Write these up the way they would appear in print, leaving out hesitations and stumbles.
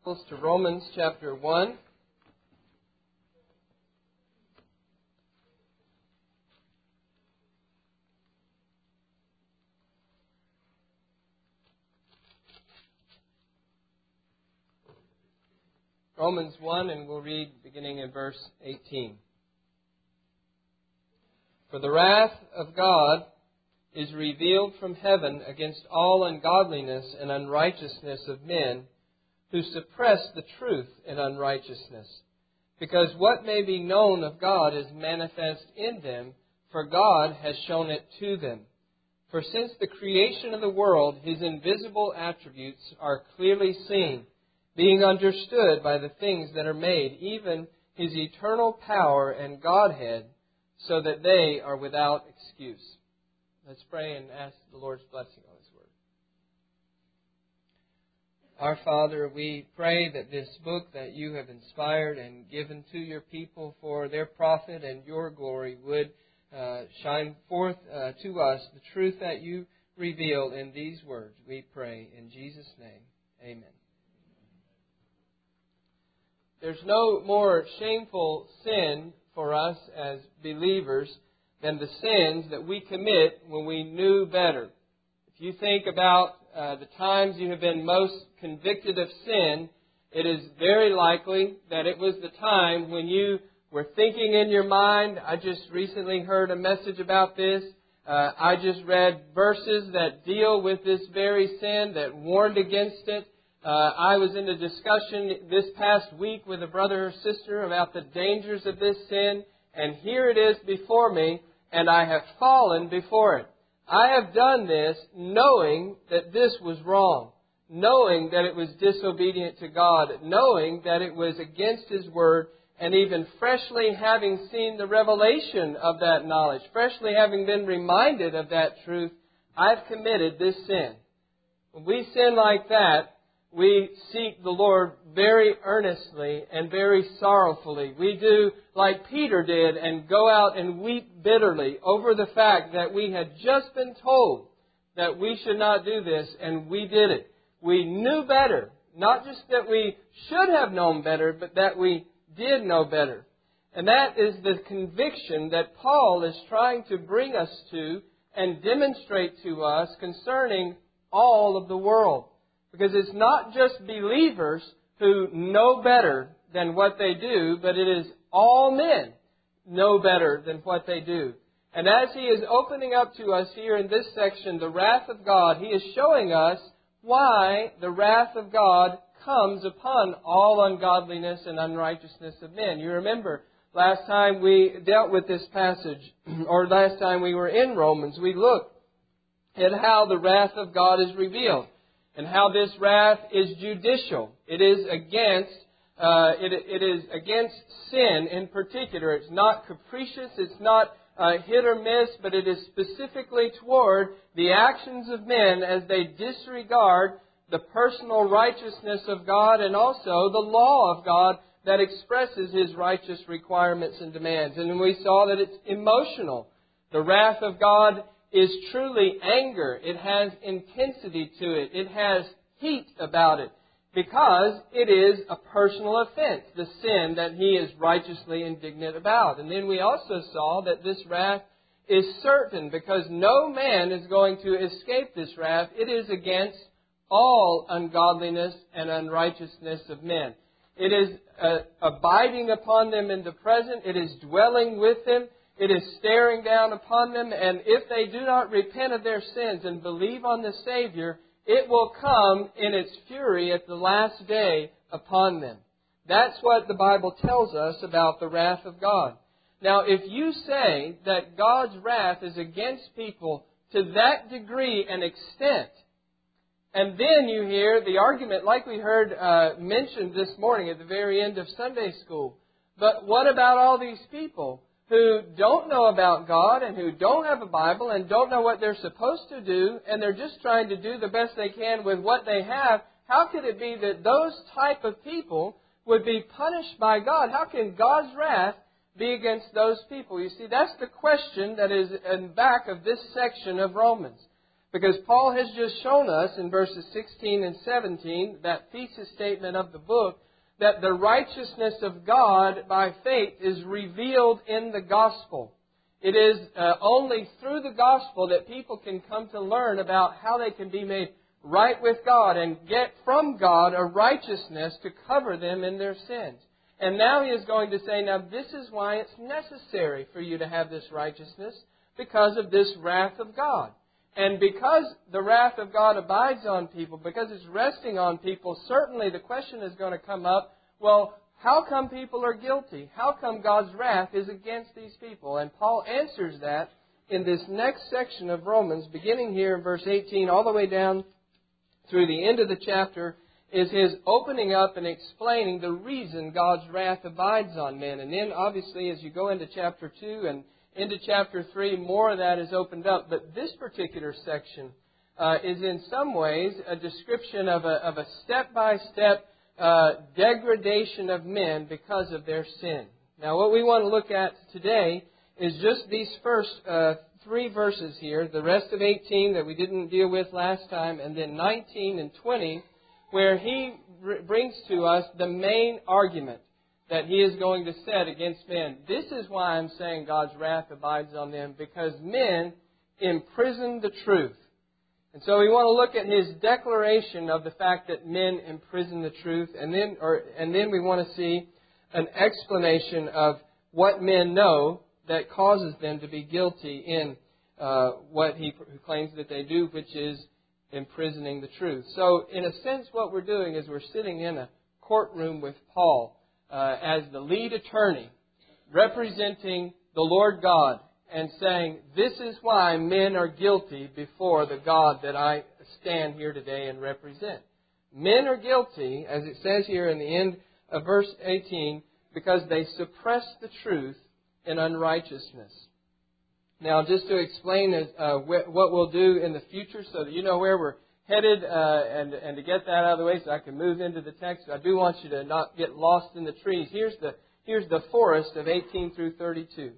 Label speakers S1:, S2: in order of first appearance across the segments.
S1: To Romans chapter 1. Romans 1, and we'll read beginning in verse 18. For the wrath of God is revealed from heaven against all ungodliness and unrighteousness of men, who suppress the truth in unrighteousness. Because what may be known of God is manifest in them, for God has shown it to them. For since the creation of the world, His invisible attributes are clearly seen, being understood by the things that are made, even His eternal power and Godhead, so that they are without excuse. Let's pray and ask the Lord's blessing on His word. Our Father, we pray that this book that you have inspired and given to your people for their profit and your glory would shine forth to us the truth that you reveal in these words. We pray in Jesus' name. Amen. There's no more shameful sin for us as believers than the sins that we commit when we knew better. If you think about the times you have been most convicted of sin, it is very likely that it was the time when you were thinking in your mind. I just recently heard a message about this. I just read verses that deal with this very sin, that warned against it. I was in a discussion this past week with a brother or sister about the dangers of this sin, and here it is before me, and I have fallen before it. I have done this knowing that this was wrong, knowing that it was disobedient to God, knowing that it was against His Word, and even freshly having seen the revelation of that knowledge, freshly having been reminded of that truth, I've committed this sin. When we sin like that, we seek the Lord very earnestly and very sorrowfully. We do like Peter did and go out and weep bitterly over the fact that we had just been told that we should not do this, and we did it. We knew better. Not just that we should have known better, but that we did know better. And that is the conviction that Paul is trying to bring us to and demonstrate to us concerning all of the world. Because it's not just believers who know better than what they do, but it is all men know better than what they do. And as he is opening up to us here in this section, the wrath of God, he is showing us why the wrath of God comes upon all ungodliness and unrighteousness of men. You remember last time we dealt with this passage, or last time we were in Romans, we looked at how the wrath of God is revealed. And how this wrath is judicial. It is against sin in particular. It's not capricious. It's not hit or miss, but it is specifically toward the actions of men as they disregard the personal righteousness of God and also the law of God that expresses His righteous requirements and demands. And we saw that it's emotional. The wrath of God is truly anger. It has intensity to it. It has heat about it because it is a personal offense, the sin that He is righteously indignant about. And then we also saw that this wrath is certain because no man is going to escape this wrath. It is against all ungodliness and unrighteousness of men. It is abiding upon them in the present. It is dwelling with them. It is staring down upon them, and if they do not repent of their sins and believe on the Savior, it will come in its fury at the last day upon them. That's what the Bible tells us about the wrath of God. Now, if you say that God's wrath is against people to that degree and extent, and then you hear the argument like we heard mentioned this morning at the very end of Sunday school, but what about all these people who don't know about God and who don't have a Bible and don't know what they're supposed to do, and they're just trying to do the best they can with what they have? How could it be that those type of people would be punished by God? How can God's wrath be against those people? You see, that's the question that is in back of this section of Romans. Because Paul has just shown us in verses 16 and 17, that thesis statement of the book, that the righteousness of God by faith is revealed in the gospel. It is only through the gospel that people can come to learn about how they can be made right with God and get from God a righteousness to cover them in their sins. And now he is going to say, now this is why it's necessary for you to have this righteousness, because of this wrath of God. And because the wrath of God abides on people, because it's resting on people, certainly the question is going to come up, well, how come people are guilty? How come God's wrath is against these people? And Paul answers that in this next section of Romans, beginning here in verse 18, all the way down through the end of the chapter, is his opening up and explaining the reason God's wrath abides on men. And then, obviously, as you go into chapter 2 and into chapter 3, more of that is opened up. But this particular section is in some ways a description of a step-by-step degradation of men because of their sin. Now, what we want to look at today is just these first 3 verses here, the rest of 18 that we didn't deal with last time, and then 19 and 20, where he brings to us the main argument that he is going to set against men. This is why I'm saying God's wrath abides on them, because men imprison the truth. And so we want to look at his declaration of the fact that men imprison the truth, and then we want to see an explanation of what men know that causes them to be guilty in what he claims that they do, which is imprisoning the truth. So, in a sense, what we're doing is we're sitting in a courtroom with Paul as the lead attorney, representing the Lord God, and saying, this is why men are guilty before the God that I stand here today and represent. Men are guilty, as it says here in the end of verse 18, because they suppress the truth in unrighteousness. Now, just to explain what we'll do in the future so that you know where we're headed and to get that out of the way so I can move into the text, I do want you to not get lost in the trees. Here's the forest of 18 through 32.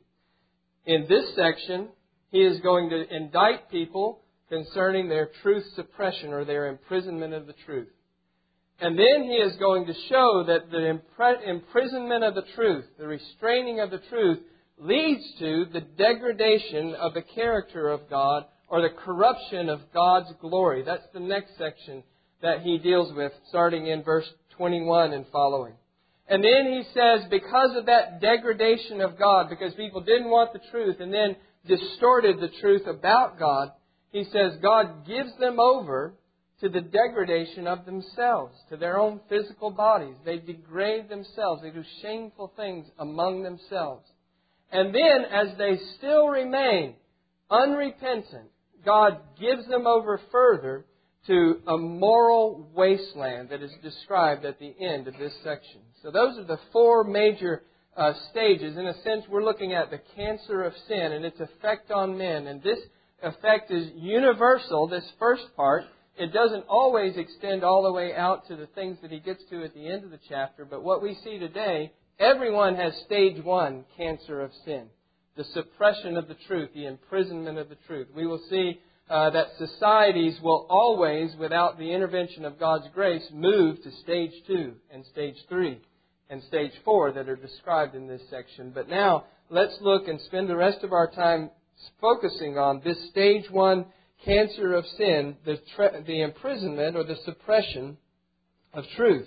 S1: In this section, he is going to indict people concerning their truth suppression or their imprisonment of the truth. And then he is going to show that the imprisonment of the truth, the restraining of the truth, leads to the degradation of the character of God or the corruption of God's glory. That's the next section that he deals with, starting in verse 21 and following. And then he says, because of that degradation of God, because people didn't want the truth and then distorted the truth about God, he says God gives them over to the degradation of themselves, to their own physical bodies. They degrade themselves. They do shameful things among themselves. And then, as they still remain unrepentant, God gives them over further to a moral wasteland that is described at the end of this section. So those are the 4 major stages. In a sense, we're looking at the cancer of sin and its effect on men. And this effect is universal, this first part. It doesn't always extend all the way out to the things that he gets to at the end of the chapter. But what we see today, everyone has stage 1 cancer of sin. The suppression of the truth, the imprisonment of the truth. We will see that societies will always, without the intervention of God's grace, move to stage 2 and stage 3 and stage 4 that are described in this section. But now, let's look and spend the rest of our time focusing on this stage 1 cancer of sin, the imprisonment or the suppression of truth.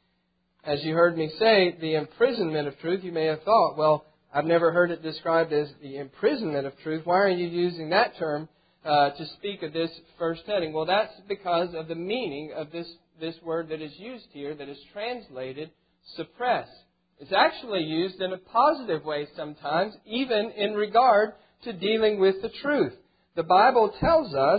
S1: As you heard me say, the imprisonment of truth, you may have thought, well, I've never heard it described as the imprisonment of truth. Why are you using that term to speak of this first heading? Well, that's because of the meaning of this word that is used here, that is translated suppress. It's actually used in a positive way sometimes, even in regard to dealing with the truth. The Bible tells us,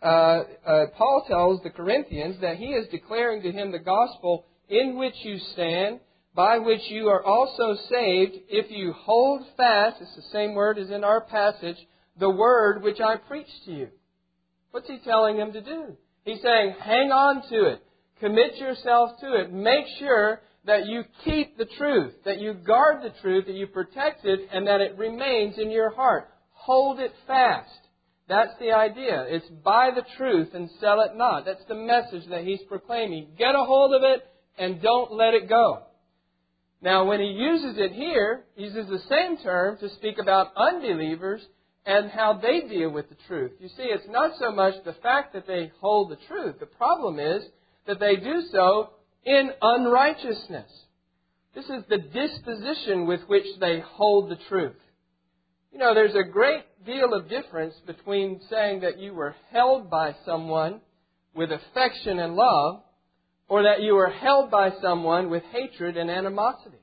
S1: Paul tells the Corinthians that he is declaring to him the gospel in which you stand, by which you are also saved, if you hold fast, it's the same word as in our passage, the word which I preached to you. What's he telling them to do? He's saying, hang on to it. Commit yourself to it. Make sure that you keep the truth, that you guard the truth, that you protect it, and that it remains in your heart. Hold it fast. That's the idea. It's buy the truth and sell it not. That's the message that he's proclaiming. Get a hold of it and don't let it go. Now, when he uses it here, he uses the same term to speak about unbelievers and how they deal with the truth. You see, it's not so much the fact that they hold the truth. The problem is that they do so in unrighteousness. This is the disposition with which they hold the truth. You know, there's a great deal of difference between saying that you were held by someone with affection and love, or that you were held by someone with hatred and animosity.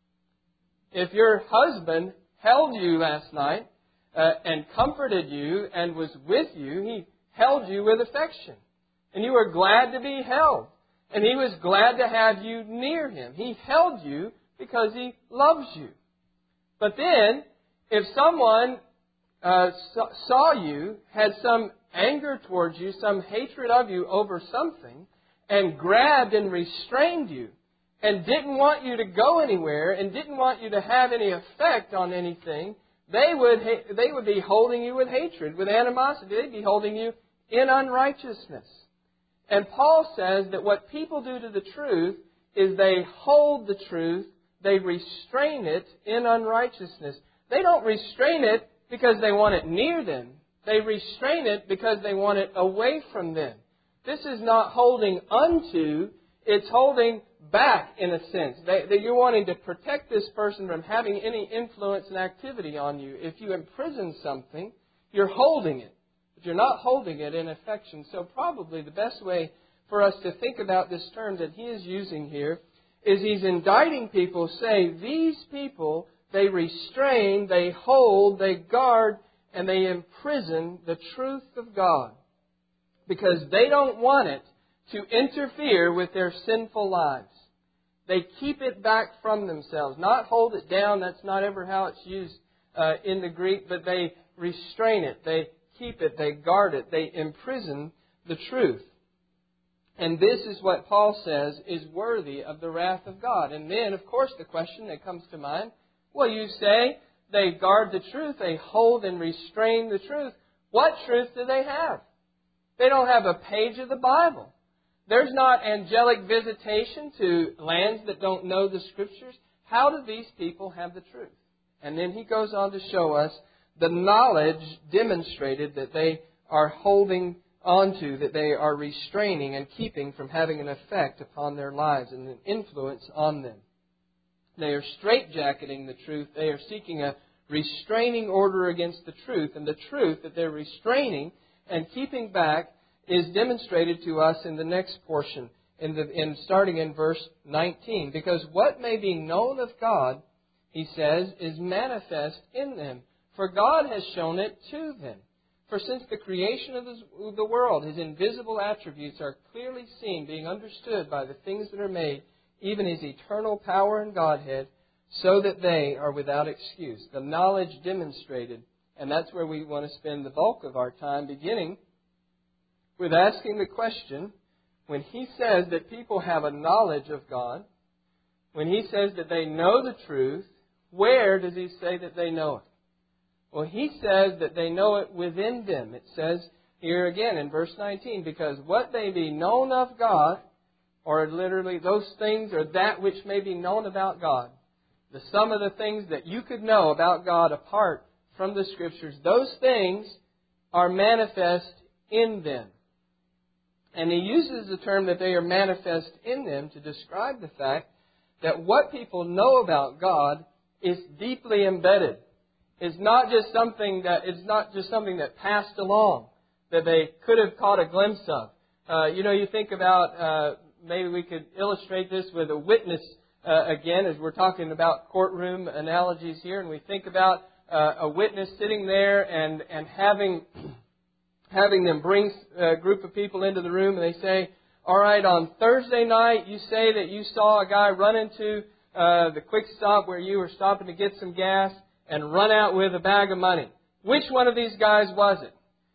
S1: If your husband held you last night and comforted you and was with you, he held you with affection. And you were glad to be held. And he was glad to have you near him. He held you because he loves you. But then, if someone saw you, had some anger towards you, some hatred of you over something, and grabbed and restrained you, and didn't want you to go anywhere, and didn't want you to have any effect on anything, they would be holding you with hatred, with animosity. They'd be holding you in unrighteousness. And Paul says that what people do to the truth is they hold the truth, they restrain it in unrighteousness. They don't restrain it because they want it near them. They restrain it because they want it away from them. This is not holding unto, it's holding back in a sense. That you're wanting to protect this person from having any influence and activity on you. If you imprison something, you're holding it. But you're not holding it in affection. So probably the best way for us to think about this term that he is using here is he's indicting people, say, these people, they restrain, they hold, they guard, and they imprison the truth of God because they don't want it to interfere with their sinful lives. They keep it back from themselves, not hold it down. That's not ever how it's used in the Greek, but they restrain it, they keep it, they guard it, they imprison the truth. And this is what Paul says is worthy of the wrath of God. And then, of course, the question that comes to mind, well, you say they guard the truth, they hold and restrain the truth. What truth do they have? They don't have a page of the Bible. There's not angelic visitation to lands that don't know the Scriptures. How do these people have the truth? And then he goes on to show us the knowledge demonstrated that they are holding onto, that they are restraining and keeping from having an effect upon their lives and an influence on them. They are straitjacketing the truth. They are seeking a restraining order against the truth. And the truth that they're restraining and keeping back is demonstrated to us in the next portion, starting in verse 19. Because what may be known of God, he says, is manifest in them. For God has shown it to them. For since the creation of the world, His invisible attributes are clearly seen, being understood by the things that are made, even His eternal power and Godhead, so that they are without excuse. The knowledge demonstrated, and that's where we want to spend the bulk of our time, beginning with asking the question, when he says that people have a knowledge of God, when he says that they know the truth, where does he say that they know it? Well, he says that they know it within them. It says here again in verse 19, because what may be known of God, or literally those things or that which may be known about God, the sum of the things that you could know about God apart from the Scriptures, those things are manifest in them. And he uses the term that they are manifest in them to describe the fact that what people know about God is deeply embedded. It's not just something that passed along, that they could have caught a glimpse of. You think about, maybe we could illustrate this with a witness again, as we're talking about courtroom analogies here, and we think about a witness sitting there and having them bring a group of people into the room, and they say, all right, on Thursday night, you say that you saw a guy run into the quick stop where you were stopping to get some gas and run out with a bag of money. Which one of these guys was it?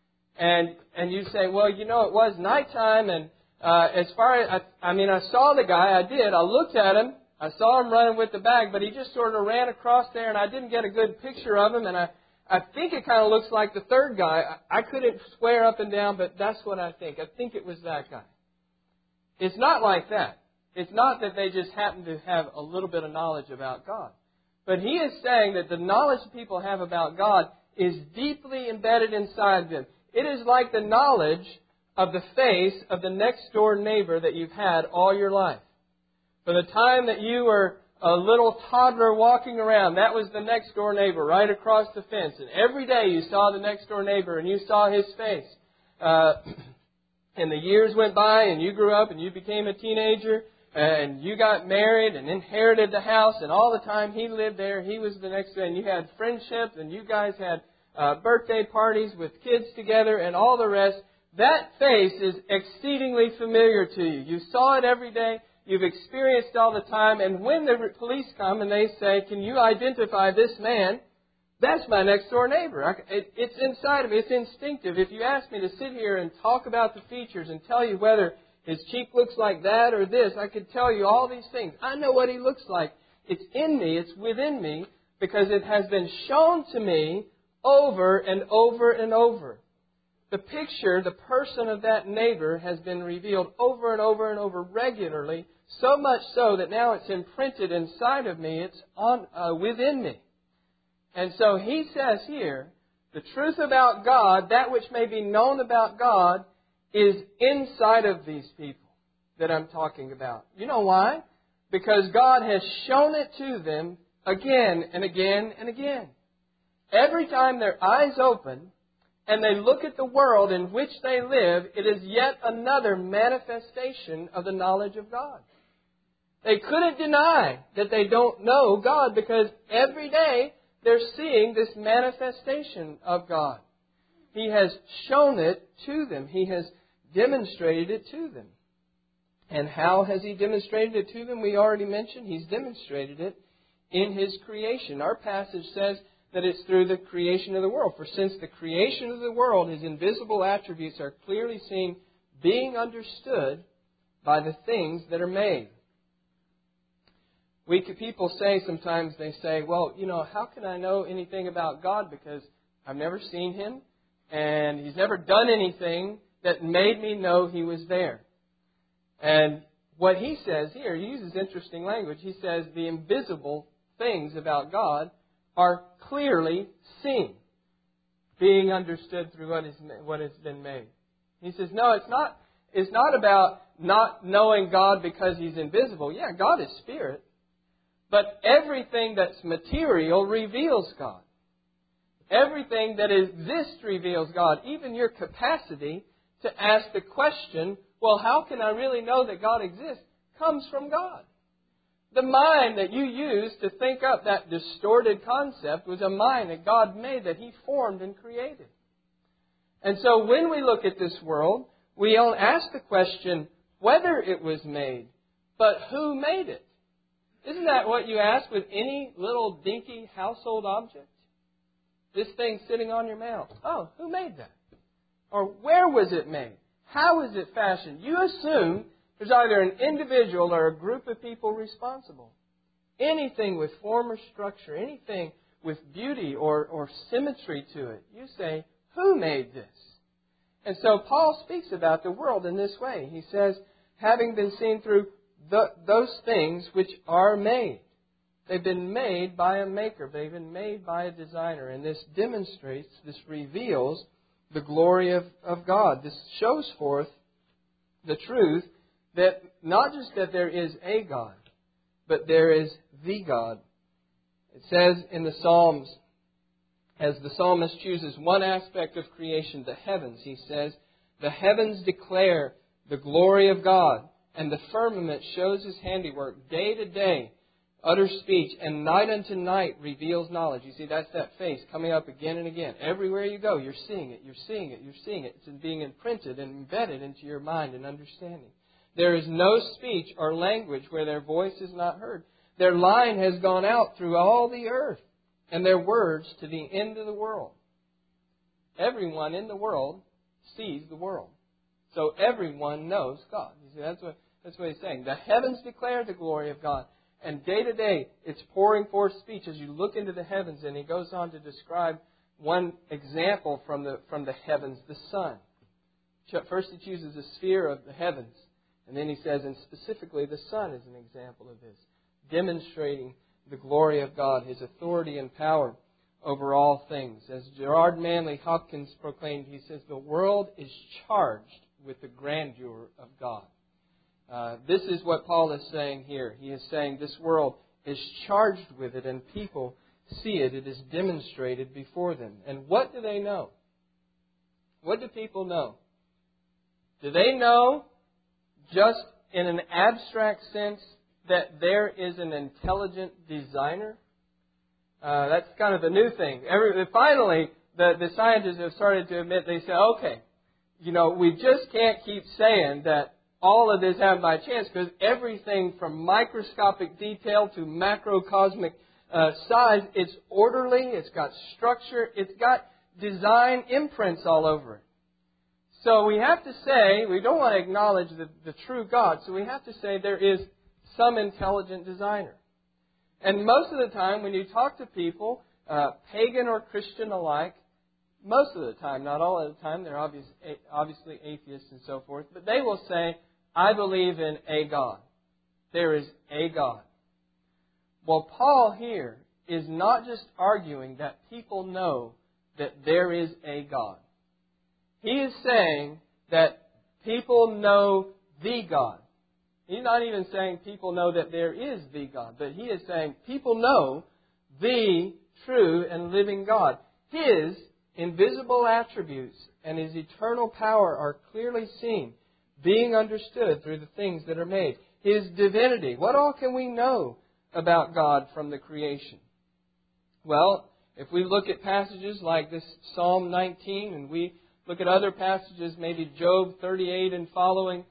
S1: And you say, well, it was nighttime, and as far as, I saw the guy, I did. I looked at him. I saw him running with the bag, but he just sort of ran across there, and I didn't get a good picture of him, and I think it kind of looks like the third guy. I couldn't swear up and down, but that's what I think. I think it was that guy. It's not like that. It's not that they just happen to have a little bit of knowledge about God. But he is saying that the knowledge people have about God is deeply embedded inside them. It is like the knowledge of the face of the next door neighbor that you've had all your life. From the time that you were a little toddler walking around, that was the next door neighbor right across the fence. And every day you saw the next door neighbor and you saw his face. And the years went by and you grew up and you became a teenager and you got married and inherited the house, and all the time he lived there, he was the next day. And you had friendships and you guys had birthday parties with kids together and all the rest. That face is exceedingly familiar to you. You saw it every day. You've experienced all the time. And when the police come and they say, can you identify this man? That's my next door neighbor. It's inside of me. It's instinctive. If you ask me to sit here and talk about the features and tell you whether his cheek looks like that or this, I could tell you all these things. I know what he looks like. It's in me. It's within me because it has been shown to me over and over and over. The picture, the person of that neighbor has been revealed over and over and over regularly, so much so that now it's imprinted inside of me. It's within me. And so he says here, the truth about God, that which may be known about God, is inside of these people that I'm talking about. You know why? Because God has shown it to them again and again and again. Every time their eyes open and they look at the world in which they live, it is yet another manifestation of the knowledge of God. They couldn't deny that they don't know God because every day they're seeing this manifestation of God. He has shown it to them. He has demonstrated it to them. And how has He demonstrated it to them? We already mentioned He's demonstrated it in His creation. Our passage says that it's through the creation of the world. For since the creation of the world, His invisible attributes are clearly seen, being understood by the things that are made. People say sometimes, they say, well, how can I know anything about God because I've never seen Him and He's never done anything that made me know He was there. And what he says here, he uses interesting language. He says the invisible things about God are clearly seen, being understood through what has been made. He says, no, it's not about not knowing God because He's invisible. Yeah, God is spirit. But everything that's material reveals God. Everything that exists reveals God. Even your capacity to ask the question, well, how can I really know that God exists, comes from God. The mind that you used to think up that distorted concept was a mind that God made, that He formed and created. And so when we look at this world, we don't ask the question whether it was made, but who made it. Isn't that what you ask with any little dinky household object? This thing sitting on your mantle. Oh, who made that? Or where was it made? How is it fashioned? You assume there's either an individual or a group of people responsible. Anything with form or structure, anything with beauty or symmetry to it, you say, who made this? And so Paul speaks about the world in this way. He says, having been seen through those things which are made. They've been made by a maker. They've been made by a designer. And this demonstrates, this reveals the glory of God. This shows forth the truth that not just that there is a God, but there is the God. It says in the Psalms, as the psalmist chooses one aspect of creation, the heavens, he says, the heavens declare the glory of God, and the firmament shows His handiwork. Day to day utters speech, and night unto night reveals knowledge. You see, that's that face coming up again and again. Everywhere you go, you're seeing it, you're seeing it, you're seeing it. It's being imprinted and embedded into your mind and understanding. There is no speech or language where their voice is not heard. Their line has gone out through all the earth, and their words to the end of the world. Everyone in the world sees the world. So everyone knows God. You see, that's what he's saying. The heavens declare the glory of God. And day to day, it's pouring forth speech as you look into the heavens. And he goes on to describe one example from the heavens, the sun. First he chooses a sphere of the heavens, and then he says, and specifically the sun is an example of this, demonstrating the glory of God, His authority and power over all things. As Gerard Manley Hopkins proclaimed, he says, the world is charged with the grandeur of God. This is what Paul is saying here. He is saying this world is charged with it, and people see it. It is demonstrated before them. And what do they know? What do people know? Do they know, just in an abstract sense, that there is an intelligent designer? That's kind of the new thing. Finally, the scientists have started to admit, they say, okay, we just can't keep saying that all of this happened by chance, because everything from microscopic detail to macrocosmic size, it's orderly, it's got structure, it's got design imprints all over it. So we have to say, we don't want to acknowledge the true God, so we have to say there is some intelligent designer. And most of the time when you talk to people, pagan or Christian alike, most of the time, not all of the time, they're obviously atheists and so forth, but they will say, I believe in a God. There is a God. Well, Paul here is not just arguing that people know that there is a God. He is saying that people know the God. He's not even saying people know that there is the God, but he is saying people know the true and living God. His invisible attributes and His eternal power are clearly seen, being understood through the things that are made. His divinity. What all can we know about God from the creation? Well, if we look at passages like this Psalm 19, and we look at other passages, maybe Job 38 and following,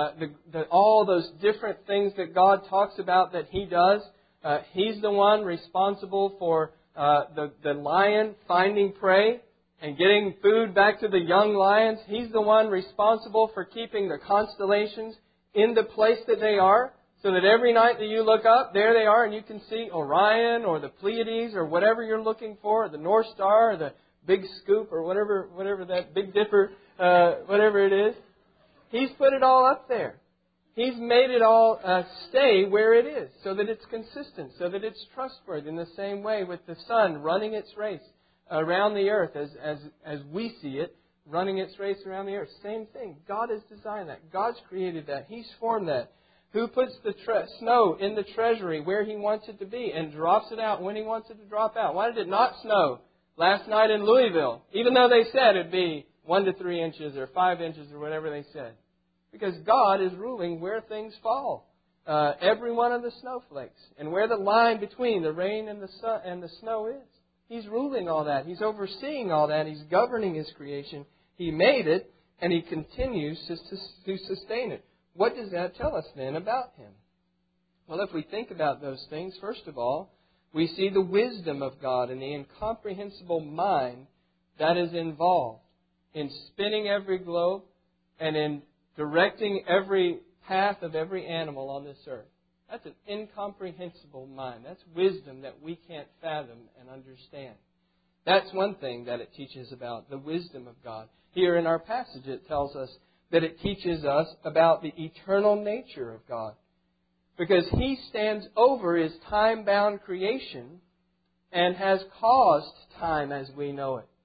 S1: all those different things that God talks about that He does. He's the one responsible for the lion finding prey and getting food back to the young lions. He's the one responsible for keeping the constellations in the place that they are, so that every night that you look up, there they are, and you can see Orion or the Pleiades or whatever you're looking for, or the North Star or the Big Scoop or whatever that Big Dipper, whatever it is. He's put it all up there. He's made it all stay where it is, so that it's consistent, so that it's trustworthy. In the same way with the sun running its race around the earth as we see it, running its race around the earth. Same thing. God has designed that. God's created that. He's formed that. Who puts the snow in the treasury where He wants it to be and drops it out when He wants it to drop out? Why did it not snow last night in Louisville, even though they said it'd be 1 to 3 inches or 5 inches or whatever they said? Because God is ruling where things fall. Every one of the snowflakes. And where the line between the rain and the sun and the snow is. He's ruling all that. He's overseeing all that. He's governing His creation. He made it, and He continues to sustain it. What does that tell us then about Him? Well, if we think about those things, first of all, we see the wisdom of God and the incomprehensible mind that is involved in spinning every globe and in directing every path of every animal on this earth. That's an incomprehensible mind. That's wisdom that we can't fathom and understand. That's one thing that it teaches about the wisdom of God. Here in our passage it tells us that it teaches us about the eternal nature of God. Because He stands over His time-bound creation and has caused time as we know it.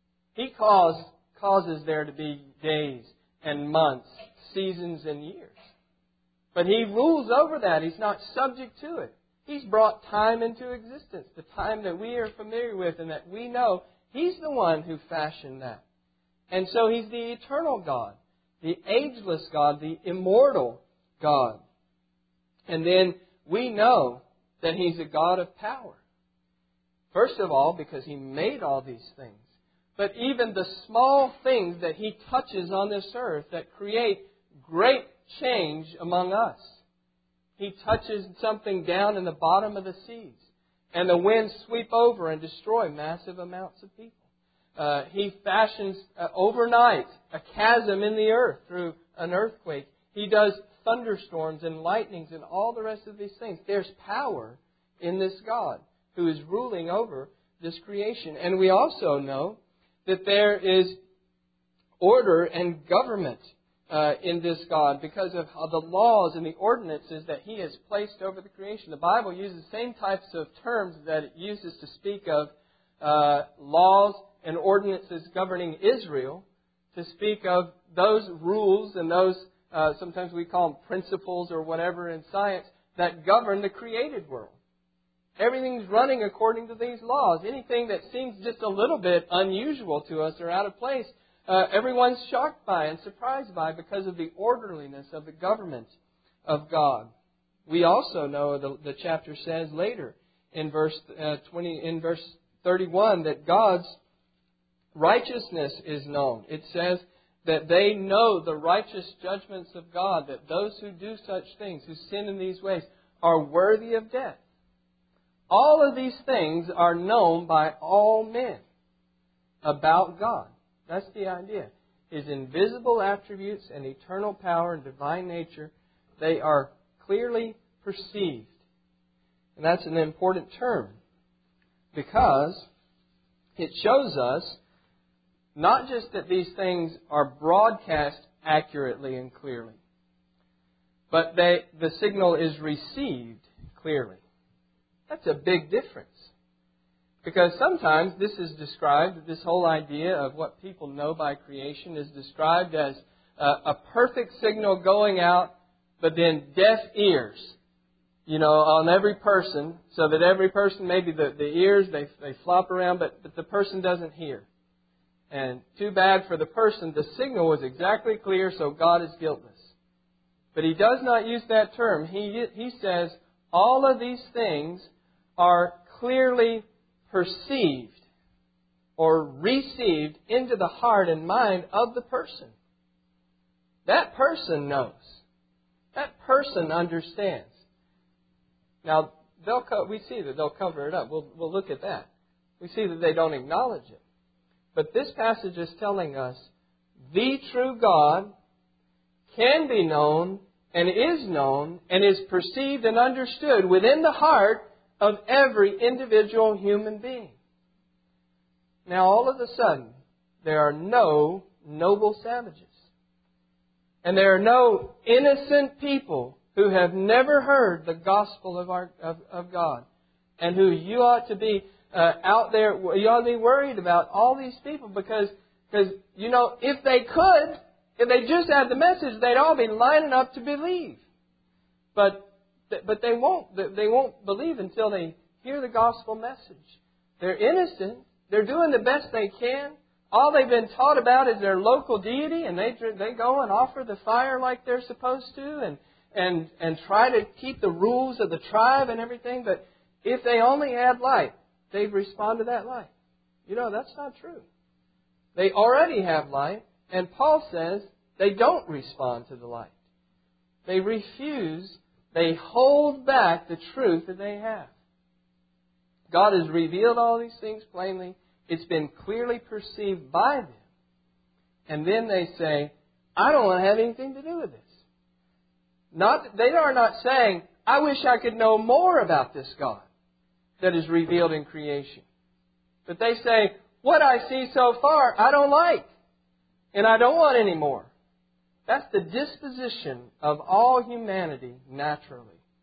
S1: He causes there to be days and months, seasons and years. But He rules over that. He's not subject to it. He's brought time into existence, the time that we are familiar with and that we know. He's the one who fashioned that. And so He's the eternal God, the ageless God, the immortal God. And then we know that He's a God of power. First of all, because He made all these things. But even the small things that He touches on this earth that create great change among us. He touches something down in the bottom of the seas, and the winds sweep over and destroy massive amounts of people. He fashions overnight a chasm in the earth through an earthquake. He does thunderstorms and lightnings and all the rest of these things. There's power in this God who is ruling over this creation. And we also know that there is order and government in this God because of how the laws and the ordinances that He has placed over the creation. The Bible uses the same types of terms that it uses to speak of laws and ordinances governing Israel, to speak of those rules and those, sometimes we call them principles or whatever in science, that govern the created world. Everything's running according to these laws. Anything that seems just a little bit unusual to us or out of place, everyone's shocked by and surprised by because of the orderliness of the government of God. We also know, the chapter says later in verse 31, that God's righteousness is known. It says that they know the righteous judgments of God, that those who do such things, who sin in these ways, are worthy of death. All of these things are known by all men about God. That's the idea. His invisible attributes and eternal power and divine nature, they are clearly perceived. And that's an important term because it shows us not just that these things are broadcast accurately and clearly, but the signal is received clearly. That's a big difference. Because sometimes this is described, this whole idea of what people know by creation is described as a perfect signal going out, but then deaf ears, on every person, so that every person, maybe the ears, they flop around, but the person doesn't hear. And too bad for the person, the signal was exactly clear, so God is guiltless. But He does not use that term. He says all of these things are clearly perceived or received into the heart and mind of the person. That person knows. That person understands. Now, we see that they'll cover it up. We'll look at that. We see that they don't acknowledge it. But this passage is telling us the true God can be known and is perceived and understood within the heart of every individual human being. Now, all of a sudden, there are no noble savages. And there are no innocent people who have never heard the gospel of God. And who you ought to be out there, you ought to be worried about all these people because if they just had the message, they'd all be lining up to believe. But they won't believe until they hear the gospel message. They're innocent. They're doing the best they can. All they've been taught about is their local deity, and they go and offer the fire like they're supposed to, and try to keep the rules of the tribe and everything. But if they only had light, they'd respond to that light. That's not true. They already have light, and Paul says they don't respond to the light. They refuse. They hold back the truth that they have. God has revealed all these things plainly. It's been clearly perceived by them. And then they say, I don't want to have anything to do with this. They are not saying, I wish I could know more about this God that is revealed in creation. But they say, what I see so far, I don't like. And I don't want any more. That's the disposition of all humanity naturally.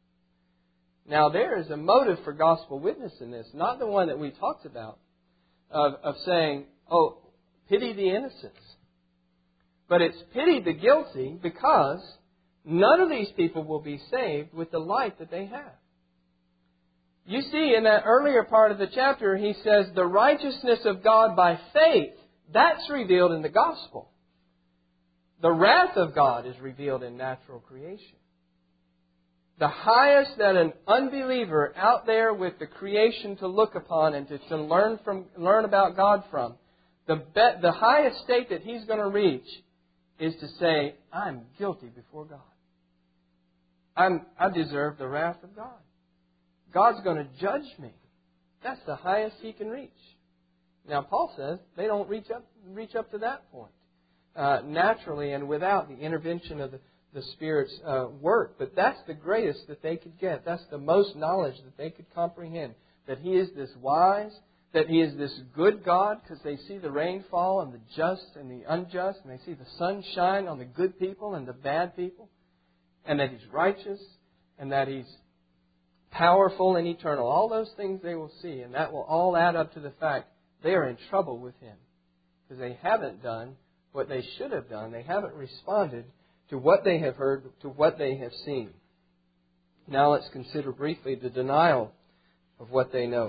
S1: Now, there is a motive for gospel witness in this, not the one that we talked about, of saying, oh, pity the innocents. But it's pity the guilty because none of these people will be saved with the light that they have. You see, in that earlier part of the chapter, he says the righteousness of God by faith, that's revealed in the gospel. The wrath of God is revealed in natural creation. The highest that an unbeliever out there with the creation to look upon and to learn about God from, the highest state that he's going to reach is to say, I'm guilty before God. I deserve the wrath of God. God's going to judge me. That's the highest he can reach. Now, Paul says they don't reach up to that point naturally and without the intervention of the Spirit's work. But that's the greatest that they could get. That's the most knowledge that they could comprehend. That He is this wise, that He is this good God because they see the rain fall on the just and the unjust, and they see the sun shine on the good people and the bad people, and that He's righteous, and that He's powerful and eternal. All those things they will see, and that will all add up to the fact they are in trouble with Him because they haven't done what they should have done. They haven't responded to what they have heard, to what they have seen. Now let's consider briefly the denial of what they know.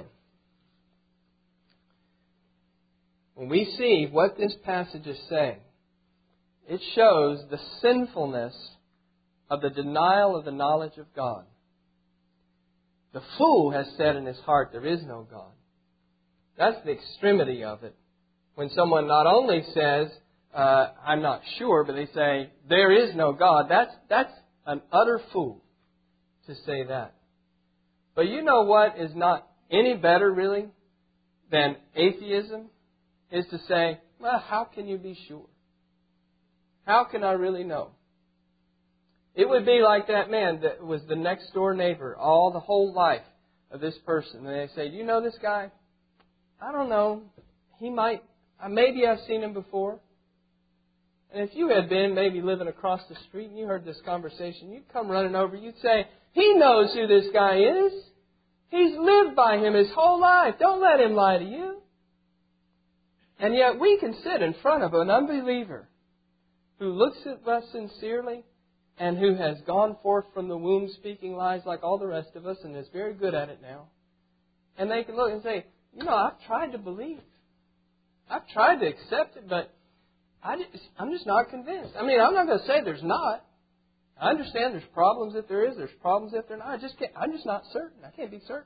S1: When we see what this passage is saying, it shows the sinfulness of the denial of the knowledge of God. The fool has said in his heart, there is no God. That's the extremity of it. When someone not only says, I'm not sure, but they say, there is no God, that's an utter fool to say that. But you know what is not any better, really, than atheism? Is to say, well, how can you be sure? How can I really know? It would be like that man that was the next door neighbor the whole life of this person. And they say, do you know this guy? I don't know. He might, maybe I've seen him before. And if you had been maybe living across the street and you heard this conversation, you'd come running over. You'd say, he knows who this guy is. He's lived by him his whole life. Don't let him lie to you. And yet we can sit in front of an unbeliever who looks at us sincerely and who has gone forth from the womb speaking lies like all the rest of us and is very good at it now. And they can look and say, I've tried to believe. I've tried to accept it, but I'm just not convinced. I'm not going to say there's not. I understand there's problems if there is. There's problems if there not. I'm just not certain. I can't be certain.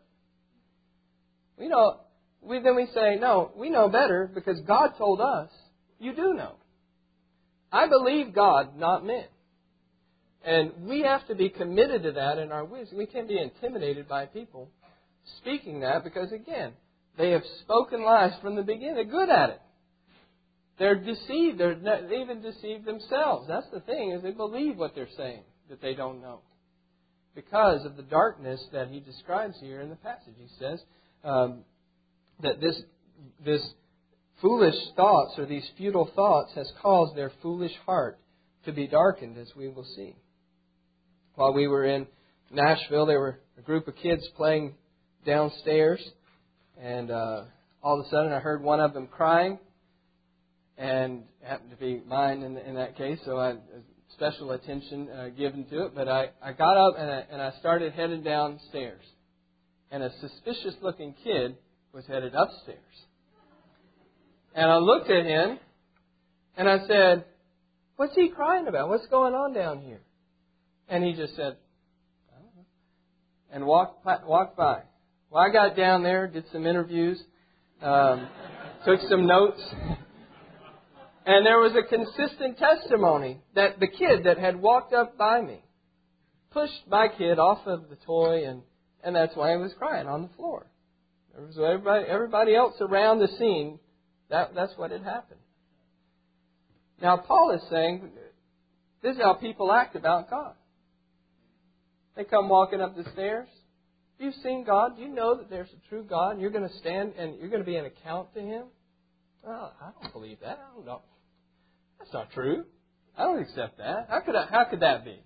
S1: Then we say, no, we know better because God told us. You do know. I believe God, not men. And we have to be committed to that in our wisdom. We can't be intimidated by people speaking that because, again, they have spoken lies from the beginning. They're good at it. They're deceived. They even deceive themselves. That's the thing, is they believe what they're saying that they don't know. Because of the darkness that he describes here in the passage. He says that this foolish thoughts or these futile thoughts has caused their foolish heart to be darkened, as we will see. While we were in Nashville, there were a group of kids playing downstairs, and all of a sudden I heard one of them crying, and it happened to be mine in that case, so I special attention given to it. But I got up and I started heading downstairs, and a suspicious-looking kid was headed upstairs. And I looked at him, and I said, "What's he crying about? What's going on down here?" And he just said, "I don't know," and walked by. Well, I got down there, did some interviews, took some notes, and there was a consistent testimony that the kid that had walked up by me pushed my kid off of the toy, and that's why he was crying on the floor. There was everybody else around the scene. That's what had happened. Now, Paul is saying, this is how people act about God. They come walking up the stairs. Have you seen God? Do you know that there's a true God? And you're going to stand and you're going to be an account to Him? Well, I don't believe that. I don't know. That's not true. I don't accept that. How could that be?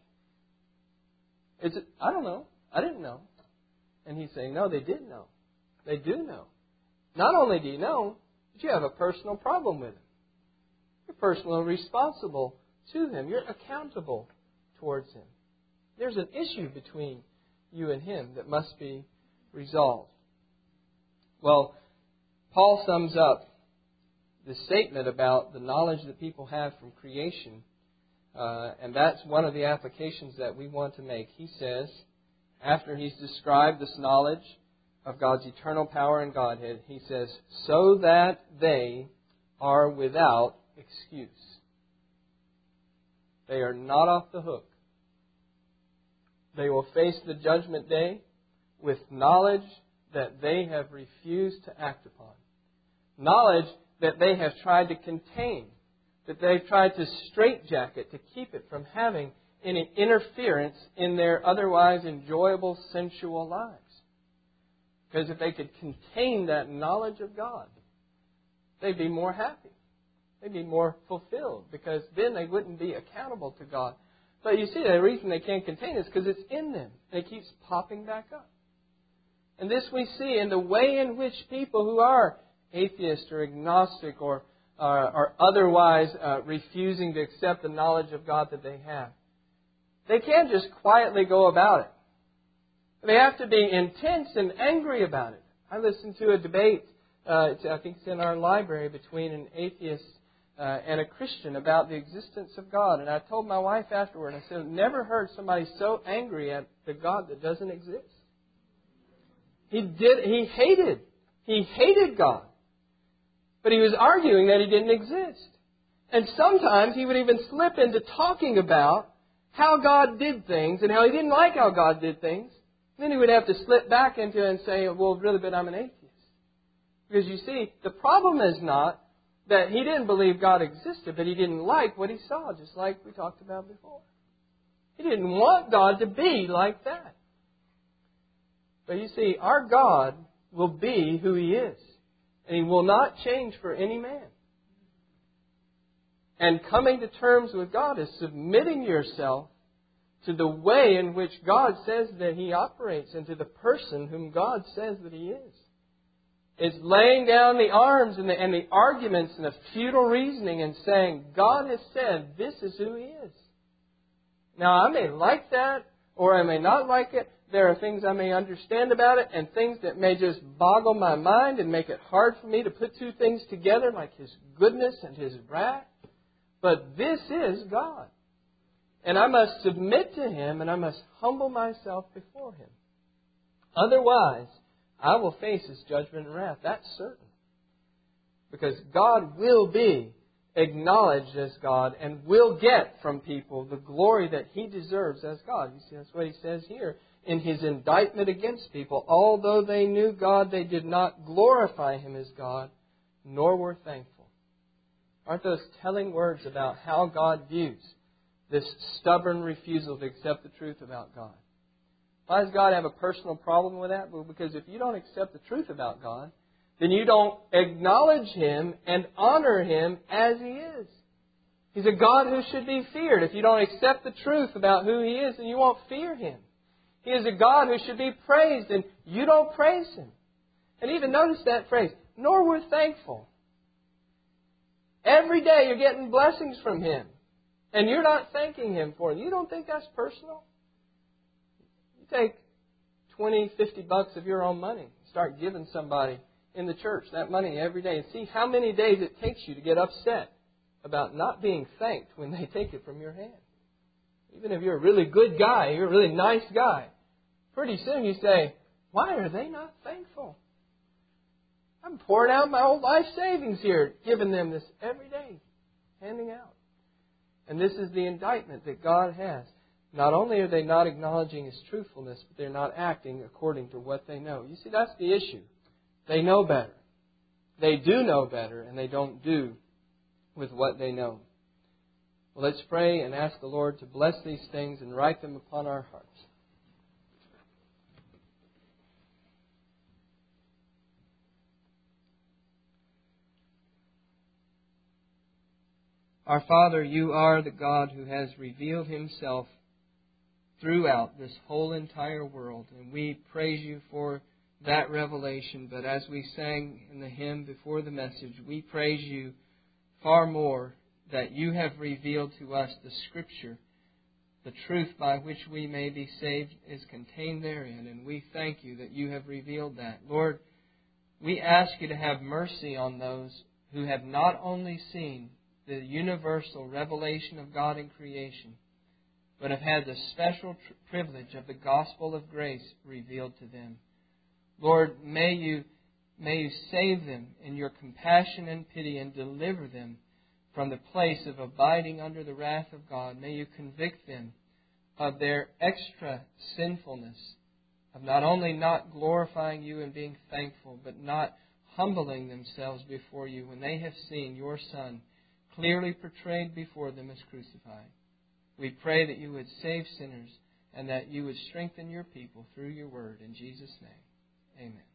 S1: I don't know. I didn't know. And he's saying, no, they did know. They do know. Not only do you know, but you have a personal problem with Him. You're personally responsible to Him. You're accountable towards Him. There's an issue between you and Him that must be resolved. Well, Paul sums up the statement about the knowledge that people have from creation, and that's one of the applications that we want to make. He says, after he's described this knowledge of God's eternal power and Godhead, he says, so that they are without excuse. They are not off the hook. They will face the judgment day with knowledge that they have refused to act upon. Knowledge that they have tried to contain, that they've tried to straitjacket to keep it from having any interference in their otherwise enjoyable sensual lives. Because if they could contain that knowledge of God, they'd be more happy. They'd be more fulfilled, because then they wouldn't be accountable to God. But you see, the reason they can't contain it is because it's in them. And it keeps popping back up. And this we see in the way in which people who are atheist or agnostic or otherwise refusing to accept the knowledge of God that they have. They can't just quietly go about it. They have to be intense and angry about it. I listened to a debate, I think it's in our library, between an atheist and a Christian about the existence of God. And I told my wife afterward, I said, I've never heard somebody so angry at the God that doesn't exist. He hated God. But he was arguing that He didn't exist. And sometimes he would even slip into talking about how God did things and how He didn't like how God did things. Then he would have to slip back into it and say, well, really, but I'm an atheist. Because you see, the problem is not that he didn't believe God existed, but he didn't like what he saw, just like we talked about before. He didn't want God to be like that. But you see, our God will be who He is. And He will not change for any man. And coming to terms with God is submitting yourself to the way in which God says that He operates and to the person whom God says that He is. It's laying down the arms and the arguments and the futile reasoning and saying, God has said this is who He is. Now, I may like that or I may not like it. There are things I may understand about it and things that may just boggle my mind and make it hard for me to put two things together, like His goodness and His wrath. But this is God. And I must submit to Him and I must humble myself before Him. Otherwise, I will face His judgment and wrath. That's certain. Because God will be acknowledged as God and will get from people the glory that He deserves as God. You see, that's what He says here in His indictment against people. Although they knew God, they did not glorify Him as God, nor were thankful. Aren't those telling words about how God views this stubborn refusal to accept the truth about God? Why does God have a personal problem with that? Well, because if you don't accept the truth about God, then you don't acknowledge Him and honor Him as He is. He's a God who should be feared. If you don't accept the truth about who He is, then you won't fear Him. He is a God who should be praised, and you don't praise Him. And even notice that phrase, nor were thankful. Every day you're getting blessings from Him, and you're not thanking Him for it. You don't think that's personal? You take $20, $50 of your own money, start giving somebody in the church that money every day, and see how many days it takes you to get upset about not being thanked when they take it from your hand. Even if you're a really good guy, you're a really nice guy, pretty soon you say, why are they not thankful? I'm pouring out my whole life savings here, giving them this every day, handing out. And this is the indictment that God has. Not only are they not acknowledging His truthfulness, but they're not acting according to what they know. You see, that's the issue. They know better. They do know better, and they don't do with what they know. Well, let's pray and ask the Lord to bless these things and write them upon our hearts. Our Father, You are the God who has revealed Himself throughout this whole entire world. And we praise You for that revelation. But as we sang in the hymn before the message, we praise You far more that You have revealed to us the Scripture. The truth by which we may be saved is contained therein. And we thank You that You have revealed that. Lord, we ask You to have mercy on those who have not only seen the universal revelation of God in creation, but have had the special privilege of the gospel of grace revealed to them. Lord, may you save them in Your compassion and pity and deliver them from the place of abiding under the wrath of God. May You convict them of their extra sinfulness, of not only not glorifying You and being thankful, but not humbling themselves before You when they have seen Your Son clearly portrayed before them as crucified. We pray that You would save sinners and that You would strengthen Your people through Your word. In Jesus' name, amen.